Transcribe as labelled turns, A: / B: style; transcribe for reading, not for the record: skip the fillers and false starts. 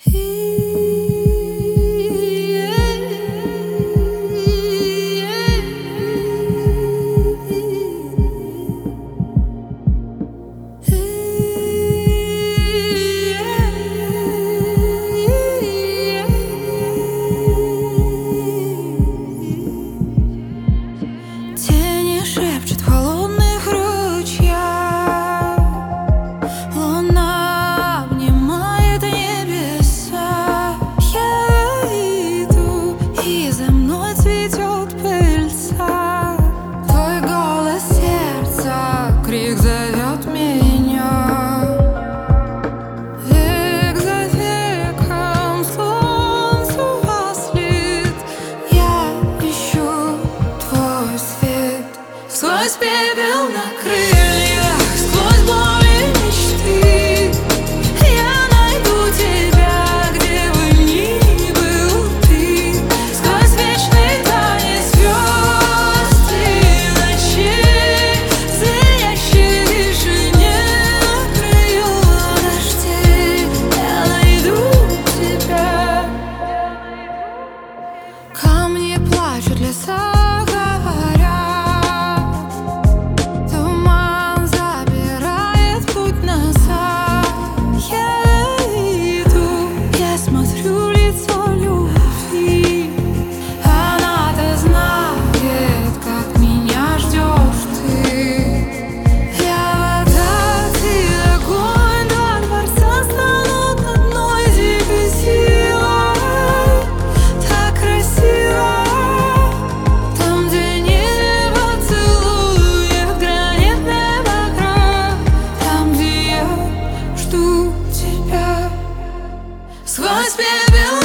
A: Тени шепчут в холодных ручьях, луна обнимает небеса. Я иду, и за мной цветет пыльца. Твой голос сердца, крик зовет меня. Век за веком солнцу вослед. Я ищу твой свет. Сквозь пепел на крыльях, сквозь боли мечты, я найду тебя, где бы ни был ты. Сквозь вечный танец звезд и ночей, в звенящей тишине на краю дождей, я найду тебя. Камни плачут, леса говорят, туман забирает путь назад. Я иду, я смотрю лицо любви. Она-то знает, как меня ждешь ты. Я вода, ты огонь, два дворца станут одной дикой силой. Так красиво, там, где небо целует гранитный покров, там, где я жду тебя. Сквозь пепел